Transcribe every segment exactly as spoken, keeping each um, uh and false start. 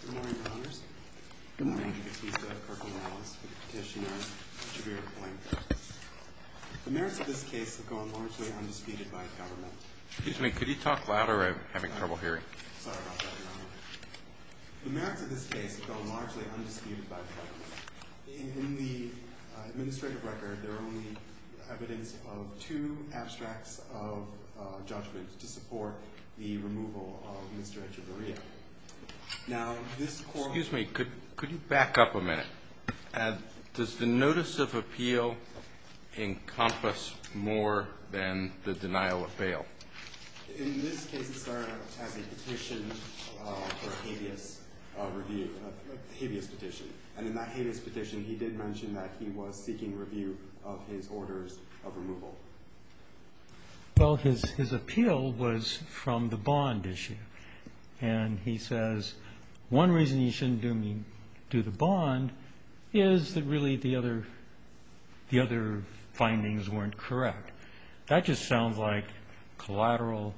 Good morning, Your Honors. Good morning. Batista, Kirkland Wallace, for the petitioner, Jabir Pointe. The merits of this case have gone largely undisputed by the government. Excuse me, could you talk louder? I'm having trouble hearing. Sorry about that, Your Honor. The merits of this case have gone largely undisputed by the government. In, in the uh, administrative record, there are only evidence of two abstracts of uh, judgment to support the removal of Mister Echeverria. Now, this court... Excuse me, could, could you back up a minute? Uh, does the notice of appeal encompass more than the denial of bail? In this case, it started as a petition uh, for a habeas uh, review, a habeas petition. And in that habeas petition, he did mention that he was seeking review of his orders of removal. Well, his, his appeal was from the bond issue. And he says, one reason you shouldn't do me do the bond is that really the other the other findings weren't correct. That just sounds like collateral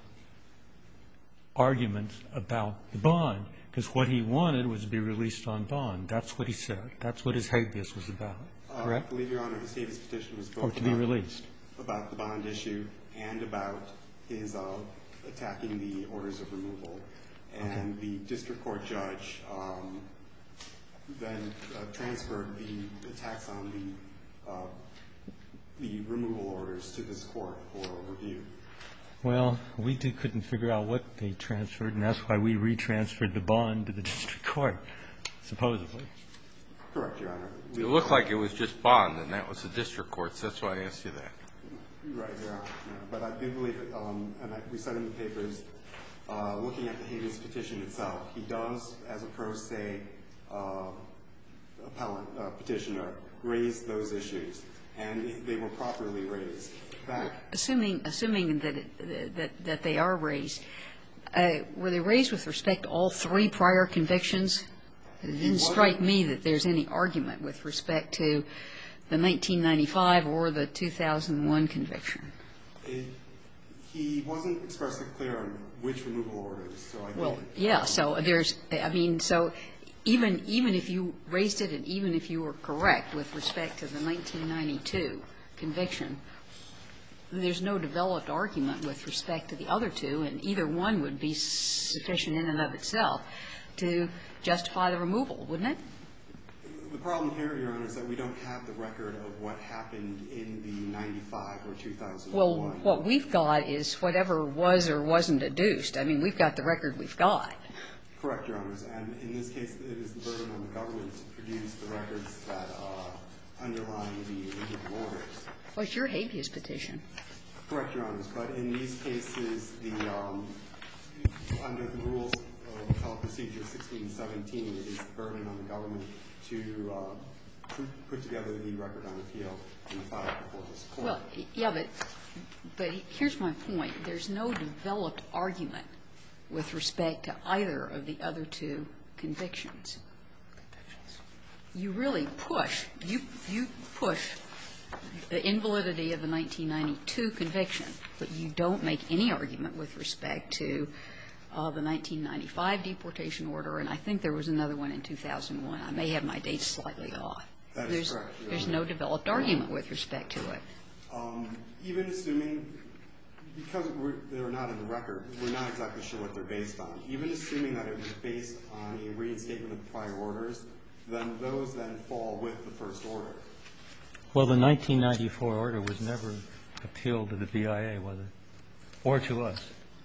arguments about the bond, because what he wanted was to be released on bond. That's what he said. That's what his habeas was about. Correct? Uh, I believe, Your Honor, his habeas petition was both or to be about, released. about the bond issue and about his uh, attacking the orders of removal. And okay. The district court judge um, then uh, transferred the attacks on the uh, the removal orders to this court for review. Well, we did, couldn't figure out what they transferred, and that's why we retransferred the bond to the district court, supposedly. Correct, Your Honor. We, it looked like it was just bond, and that was the district court's. That's why I asked you that. Right, Your Honor. But I do believe, it, um, and I, we said in the papers, uh, looking at the habeas petition itself, he does, as a pro se uh, appellant, uh, petitioner, raise those issues, and they were properly raised. Back. Assuming, assuming that, it, that, that they are raised, uh, were they raised with respect to all three prior convictions? It didn't strike me that there's any argument with respect to the nineteen ninety-five or the two thousand one conviction. It, he wasn't expressly clear on which removal orders, so I think... Well, yeah, so there's, I mean, so even, even if you raised it and even if you were correct with respect to the nineteen ninety-two conviction, there's no developed argument with respect to the other two, and either one would be sufficient in and of itself to justify the removal, wouldn't it? The problem here, Your Honor, is that we don't have the record of what happened in the ninety-five or two thousand one. Well, what we've got is whatever was or wasn't adduced. I mean, we've got the record we've got. Correct, Your Honors. And in this case, it is the burden on the government to produce the records that uh, underline the removal orders. Well, it's your habeas petition. Correct, Your Honors. But in these cases, the um, under the rules of Appellate Procedure sixteen seventeen, it is the burden on the government to uh, put together the record on appeal and file it before this court. Well, yeah, but but here's my point. There's no developed argument with respect to either of the other two convictions. You really push, you you push the invalidity of the nineteen ninety-two conviction, but you don't make any argument with respect to uh, the nineteen ninety-five deportation order, and I think there was another one in two thousand one. I may have my dates slightly off. That is there's, correct, Your There's Honor. no developed argument with respect to it. Um, even assuming, because we're, they're not in the record, we're not exactly sure what they're based on. Even assuming that it was based on a reinstatement of prior orders, then those then fall with the first order. Well, the nineteen ninety-four order was never appealed to the B I A, was it? Or to us?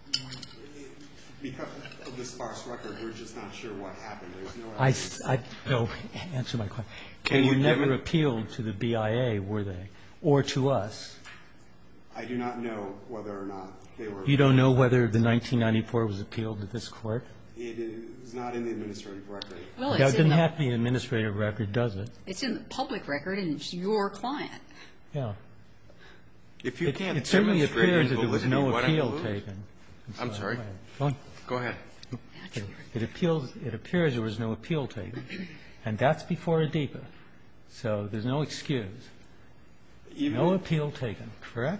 Because of this sparse record, we're just not sure what happened. There's no I, evidence. I, no, answer my question. Can they you were never give it? appealed to the B I A, were they? Or to us? I do not know whether or not they were. You don't know whether the nineteen ninety-four was appealed to this court? It is not in the administrative record. Well, That it's doesn't in the, have to be an administrative record, does it? it's in the public record, and it's your client. Yeah. If you It, can't it certainly demonstrate appears that there was invalidity, no why don't you appeal lose? taken. I'm sorry. Go on. Go ahead. It, it appeals. It appears there was no appeal taken, and that's before A D P A. So there's no excuse. Even No appeal taken. Correct?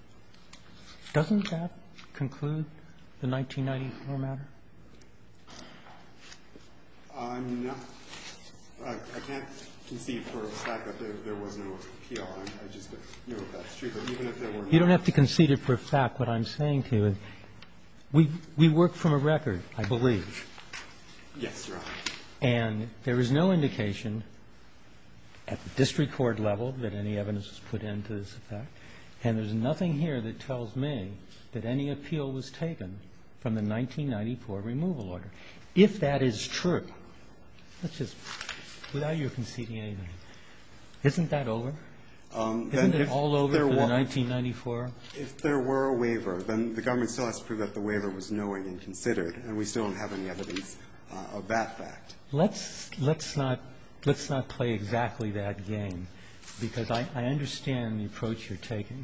Doesn't that conclude the nineteen ninety-four matter? Uh, I'm not, I, I can't concede for a fact that there, there was no appeal. I, I just don't know if that's true. But even if there were not. You don't have to concede it for a fact. What I'm saying to you is we, we work from a record, I believe. Yes, Your Honor. And there is no indication at the district court level that any evidence was put into this effect. And there's nothing here that tells me that any appeal was taken from the nineteen ninety-four removal order. If that is true, let's just, without you conceding anything, isn't that over? Um, Isn't it if all over there for the wa- nineteen ninety-four? If there were a waiver, then the government still has to prove that the waiver was knowing and considered, and we still don't have any evidence uh, of that fact. Let's let's not let's not play exactly that game, because I, I understand the approach you're taking.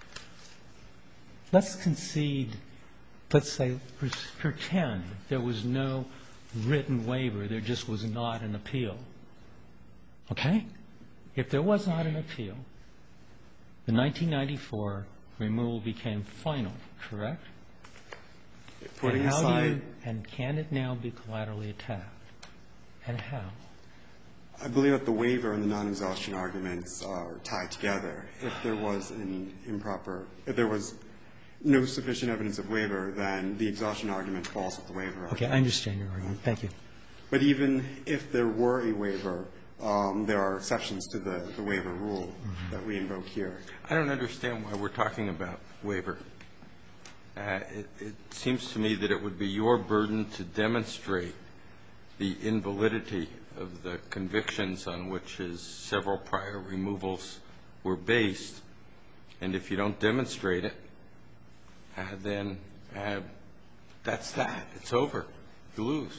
Let's concede, let's say, pretend there was no written waiver, there just was not an appeal. Okay? If there was not an appeal, the nineteen ninety-four removal became final, correct? Putting and how aside, do you, and can it now be collaterally attacked? And how? I believe that the waiver and the non-exhaustion arguments are tied together. If there was an improper, if there was no sufficient evidence of waiver, then the exhaustion argument falls with the waiver argument. Okay, I understand your argument. Thank you. But even if there were a waiver, um, there are exceptions to the, the waiver rule mm-hmm. that we invoke here. I don't understand why we're talking about waiver. Uh, it, it seems to me that it would be your burden to demonstrate the invalidity of the convictions on which his several prior removals were based. And if you don't demonstrate it, uh, then uh, that's that. It's over. You lose.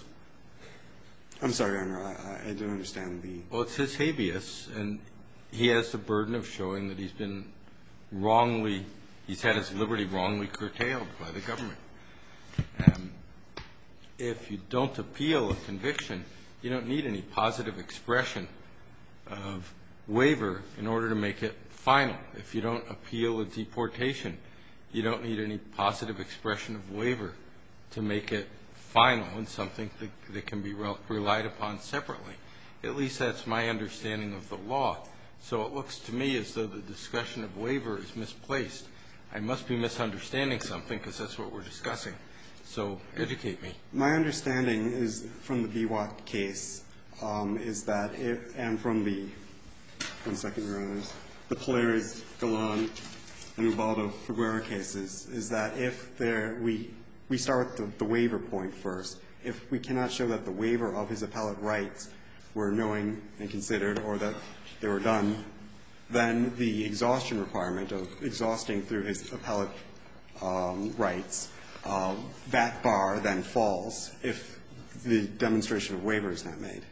I'm sorry, Your Honor. I, I don't understand the. Well, it's his habeas, and he has the burden of showing that he's been wrongly, he's had his liberty wrongly curtailed by the government. Um, if you don't appeal a conviction, you don't need any positive expression of waiver in order to make it final. If you don't appeal a deportation, you don't need any positive expression of waiver to make it final and something that, that can be re- relied upon separately. At least that's my understanding of the law. So it looks to me as though the discussion of waiver is misplaced. I must be misunderstanding something because that's what we're discussing. So educate me. My understanding is from the B W A T case um, is that if, and from the, one second, Your Honors, the Polaris, Galan, and Ubaldo Figueroa cases, is that if there, we, we start with the, the waiver point first. If we cannot show that the waiver of his appellate rights were knowing and considered or that they were done, then the exhaustion requirement of exhausting through his appellate um, rights, uh, that bar then falls if the demonstration of waiver is not made.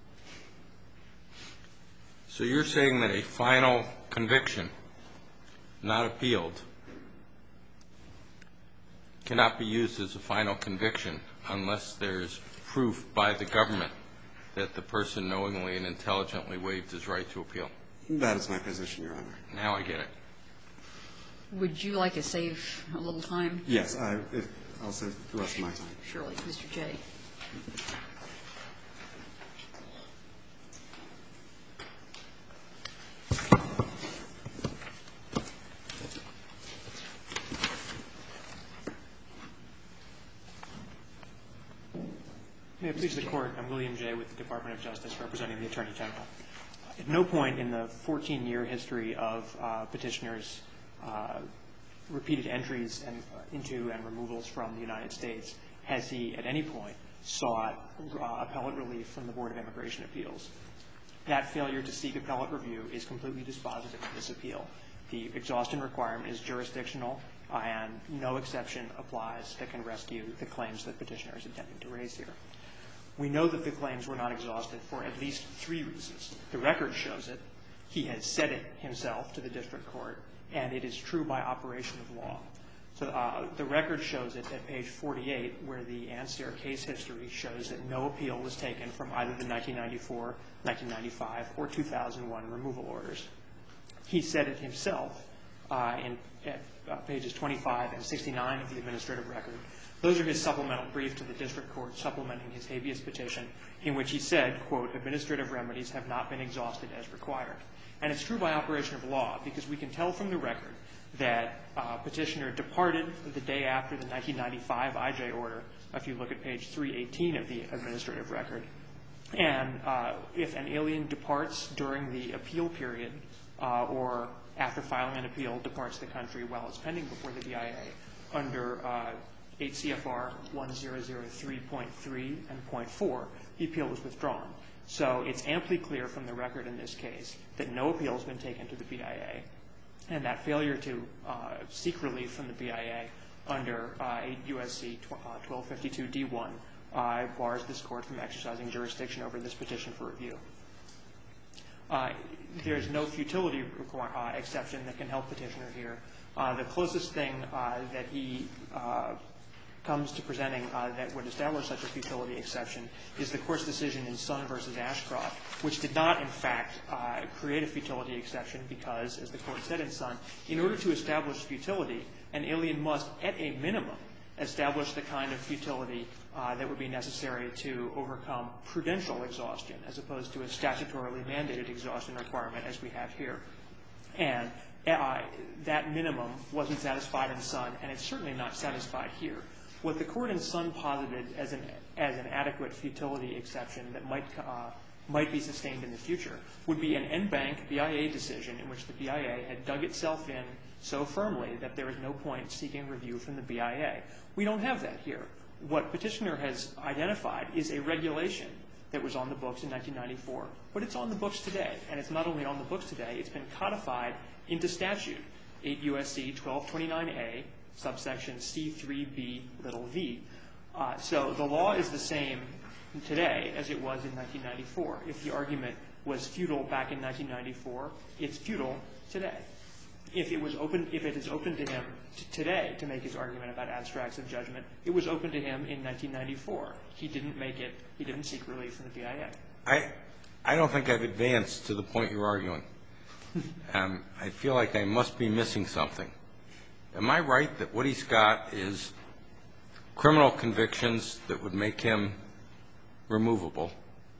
So you're saying that a final conviction, not appealed, cannot be used as a final conviction unless there's proof by the government that the person knowingly and intelligently waived his right to appeal? That is my position, Your Honor. Now I get it. Would you like to save a little time? Yes, I, if, I'll save the rest of my time. Surely. Mister Jay. May it please the Court, I'm William Jay with the Department of Justice representing the Attorney General. At no point in the fourteen-year history of uh, petitioners' uh, repeated entries and, uh, into and removals from the United States has he at any point sought uh, appellate relief from the Board of Immigration Appeals. That failure to seek appellate review is completely dispositive of this appeal. The exhaustion requirement is jurisdictional, uh, and no exception applies that can rescue the claims that petitioner is attempting to raise here. We know that the claims were not exhausted for at least three reasons. The record shows it. He has said it himself to the district court, and it is true by operation of law. So uh, the record shows it at page forty-eight, where the Anser case history shows that no appeal was taken from either the nineteen ninety-four, nineteen ninety-five, or two thousand one removal orders. He said it himself uh, in at uh, pages twenty-five and sixty-nine of the administrative record. Those are his supplemental brief to the district court supplementing his habeas petition, in which he said, quote, administrative remedies have not been exhausted as required. And it's true by operation of law, because we can tell from the record that uh, petitioner departed the day after the nineteen ninety-five I J order, if you look at page three eighteen of the administrative record. And uh, if an alien departs during the appeal period uh, or after filing an appeal departs the country while it's pending before the B I A under uh, eight C F R one thousand three point three and point four, the appeal was withdrawn. So it's amply clear from the record in this case that no appeal has been taken to the B I A, and that failure to uh, seek relief from the B I A under uh, eight U S C twelve fifty-two D one uh, bars this court from exercising jurisdiction over this petition for review. Uh, there's no futility require, uh, exception that can help petitioner here. Uh, the closest thing uh, that he uh, comes to presenting uh, that would establish such a futility exception is the court's decision in Sun versus Ashcroft, which did not, in fact, uh, create a futility exception because, as the court said in Sun, in order to establish futility, an alien must, at a minimum, establish the kind of futility uh, that would be necessary to overcome prudential exhaustion as opposed to a statutorily mandated exhaustion requirement as we have here. And uh, that minimum wasn't satisfied in Sun, and it's certainly not satisfied here. What the court in Sun posited as an as an adequate futility exception that might uh, might be sustained in the future would be an en banc B I A decision in which the B I A had dug itself in so firmly that there was no point seeking review from the B I A. We don't have that here. What petitioner has identified is a regulation that was on the books in nineteen ninety-four, but it's on the books today, and it's not only on the books today, it's been codified into statute, eight U S C twelve twenty-nine A, subsection C three B little v. Uh, so the law is the same today as it was in nineteen ninety-four. If the argument was futile back in nineteen ninety-four, it's futile today. If it was open, if it is open to him t- today to make his argument about abstracts of judgment, it was open to him in nineteen ninety-four. He didn't make it. He didn't seek relief from the B I A. I, I don't think I've advanced to the point you're arguing. um, I feel like I must be missing something. Am I right that what he's got is criminal convictions that would make him removable?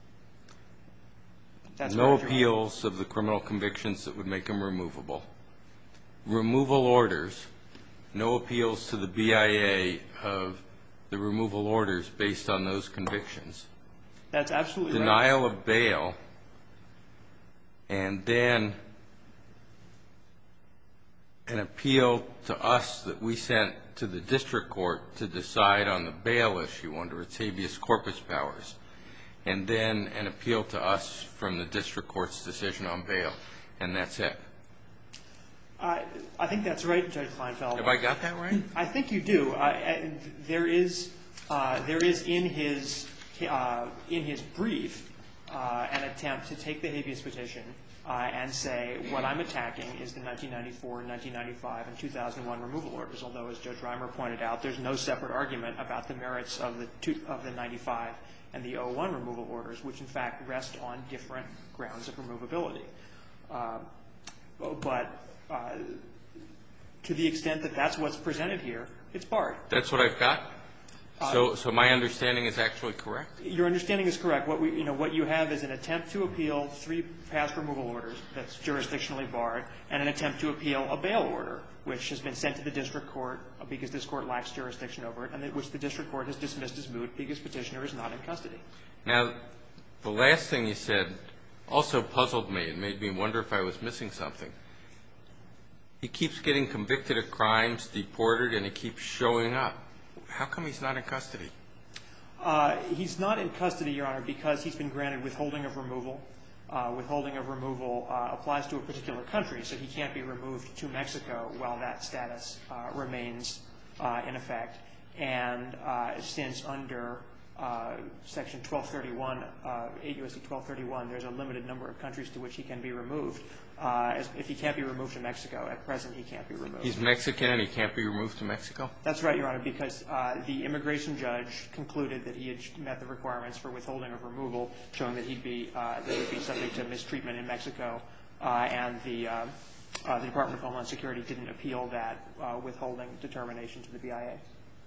That's no correct, appeals of the criminal convictions that would make him removable. Removal orders, no appeals to the B I A of the removal orders based on those convictions. That's absolutely right. Denial of bail, and then an appeal to us that we sent to the district court to decide on the bail issue under its habeas corpus powers, and then an appeal to us from the district court's decision on bail, and that's it. Uh, I think that's right, Judge Kleinfeld. Have I got that right? I think you do. Uh, there is, uh, there is in his uh, in his brief uh, an attempt to take the habeas petition uh, and say what I'm attacking is the nineteen ninety-four, nineteen ninety-five, and two thousand one removal orders. Although, as Judge Reimer pointed out, there's no separate argument about the merits of the two, of the ninety-five and the oh one removal orders, which in fact rest on different grounds of removability. Uh, but Uh, to the extent that that's what's presented here, it's barred. That's what I've got? Uh, so so my understanding is actually correct? Your understanding is correct. What we, you know, what you have is an attempt to appeal three past removal orders that's jurisdictionally barred, and an attempt to appeal a bail order, which has been sent to the district court because this court lacks jurisdiction over it, and which the district court has dismissed as moot because petitioner is not in custody. Now, the last thing you said also puzzled me. It made me wonder if I was missing something. He keeps getting convicted of crimes, deported, and he keeps showing up. How come he's not in custody? Uh, he's not in custody, Your Honor, because he's been granted withholding of removal. Uh, withholding of removal uh, applies to a particular country, so he can't be removed to Mexico while that status uh, remains uh, in effect. And uh, since under uh, Section twelve thirty-one, uh, eight U S C twelve thirty-one, there's a limited number of countries to which he can be removed. Uh, as, if he can't be removed to Mexico, at present he can't be removed. He's Mexican and he can't be removed to Mexico? That's right, Your Honor, because uh, the immigration judge concluded that he had met the requirements for withholding of removal, showing that he'd be uh, that he'd be subject to mistreatment in Mexico, uh, and the uh, uh, the Department of Homeland Security didn't appeal that uh, withholding determination to the B I A.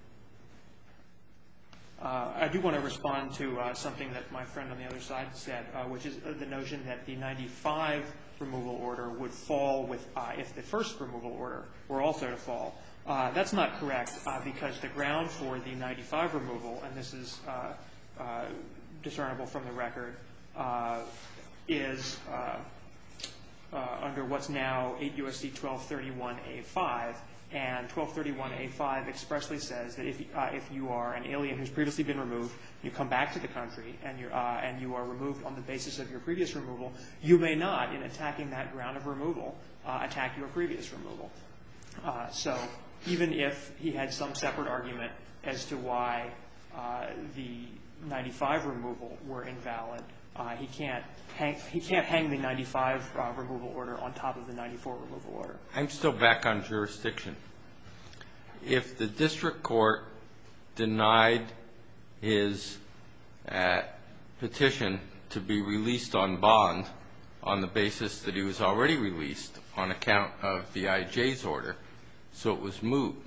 Uh, I do want to respond to uh, something that my friend on the other side said, uh, which is the notion that the ninety-five removal order would fall with uh, if the first removal order were also to fall. Uh, that's not correct uh, because the ground for the ninety-five removal, and this is uh, uh, discernible from the record, uh, is uh, uh, under what's now eight U S C twelve thirty-one A five. And twelve thirty-one A five expressly says that if, uh, if you are an alien who's previously been removed, you come back to the country, and, you're, uh, and you are removed on the basis of your previous removal, you may not, in attacking that ground of removal, uh, attack your previous removal. Uh, so even if he had some separate argument as to why uh, the ninety-five removal were invalid, uh, he can't hang, he can't hang the ninety-five uh, removal order on top of the ninety-four removal order. I'm still back on jurisdiction. If the district court denied his uh, petition to be released on bond on the basis that he was already released on account of the I J's order, so it was moot,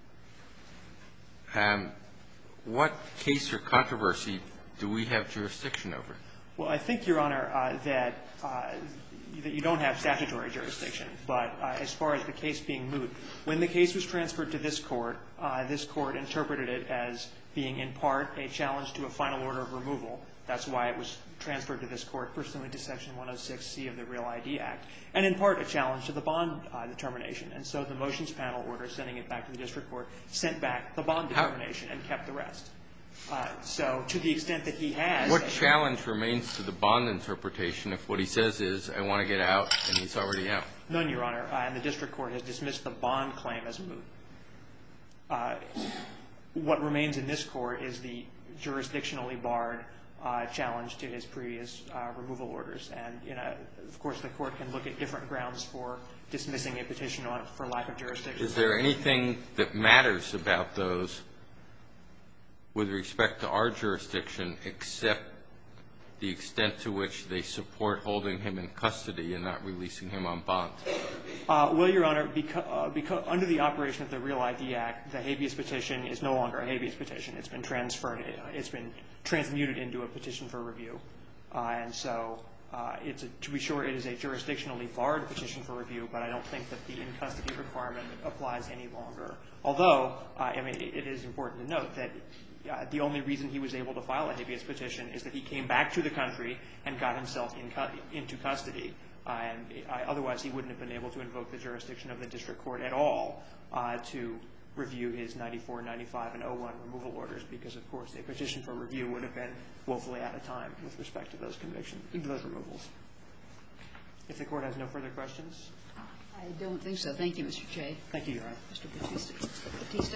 um, what case or controversy do we have jurisdiction over? Well, I think, Your Honor, uh, that uh, that you don't have statutory jurisdiction. But uh, as far as the case being moot, when the case was transferred to this court, uh, this court interpreted it as being in part a challenge to a final order of removal. That's why it was transferred to this court pursuant to Section one oh six C of the Real I D Act, and in part a challenge to the bond uh, determination. And so the motions panel order sending it back to the district court sent back the bond determination and kept the rest. Uh, so to the extent that he has... What challenge remains to the bond interpretation if what he says is, I want to get out, and he's already out? None, Your Honor. Uh, and the district court has dismissed the bond claim as moot. Uh, what remains in this court is the jurisdictionally barred uh, challenge to his previous uh, removal orders. And, you know, of course, the court can look at different grounds for dismissing a petition on for lack of jurisdiction. Is there anything that matters about those with respect to our jurisdiction except the extent to which they support holding him in custody and not releasing him on bond? Uh, well, Your Honor, because, uh, because under the operation of the Real I D Act, the habeas petition is no longer a habeas petition. It's been transferred. It's been transmuted into a petition for review. Uh, and so uh, it's a, to be sure, it is a jurisdictionally barred petition for review, but I don't think that the in-custody requirement applies any longer. Although, uh, I mean, it is important to note that Uh, the only reason he was able to file a habeas petition is that he came back to the country and got himself in cu into custody. Uh, and uh, otherwise, he wouldn't have been able to invoke the jurisdiction of the district court at all uh, to review his ninety-four, ninety-five, and oh one removal orders because, of course, a petition for review would have been woefully out of time with respect to those convictions, those removals. If the court has no further questions. I don't think so. Thank you, Mister Jay. Thank you, Your Honor. Mister Batista. Batista.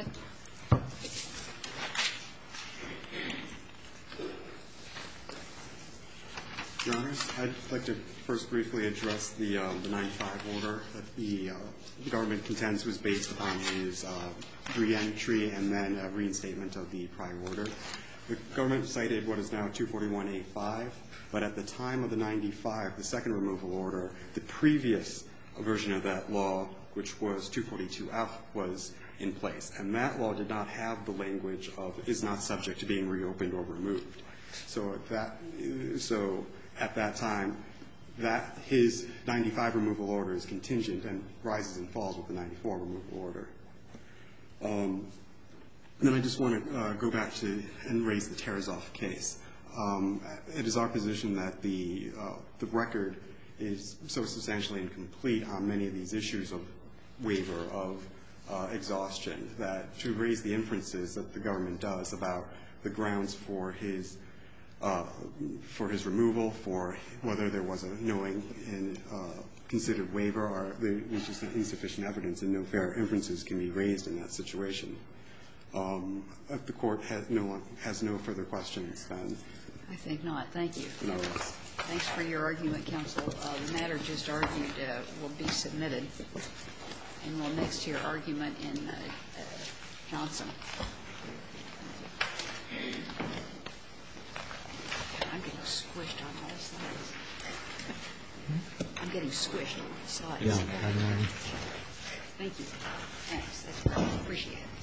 Your Honors, I'd like to first briefly address the, uh, the ninety-five order that the, uh, the government contends was based upon his uh, reentry and then a reinstatement of the prior order. The government cited what is now two forty-one A five, but at the time of the ninety-five, the second removal order, the previous version of that law, which was two forty-two F, was in place. And that law did not have the language of is not subject to being reopened or removed. So at that, so at that time, that his ninety-five removal order is contingent and rises and falls with the ninety-four removal order. Um, then I just want to uh, go back to and raise the Terezov case. Um, it is our position that the uh, the record is so substantially incomplete on many of these issues of waiver of uh, exhaustion that to raise the inferences that the government does about the grounds for his uh, for his removal, for whether there was a knowing and uh, considered waiver, or there's just insufficient evidence and no fair inferences can be raised in that situation. Um, if the court has no has no further questions, then I think not. Thank you. No. Thanks for your argument, counsel. Uh, the matter just argued uh, will be submitted, and we'll next hear argument in uh, uh, Johnson. I'm getting squished on all sides. I'm getting getting squished on the sides. Yeah, I know. Thank you. Thanks. That's great. Appreciate it.